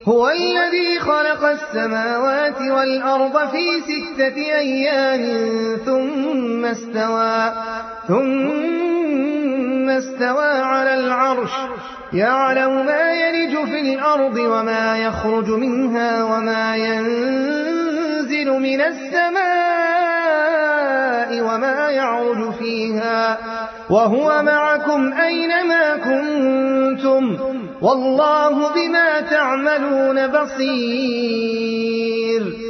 هو الذي خلق السماوات والأرض في 6 أيام ثم استوى على العرش يعلم ما يلج في الأرض وما يخرج منها وما ينزل من السماء وما يعرج فيها وهو معكم أينما كنتم والله بما تعملون بصير.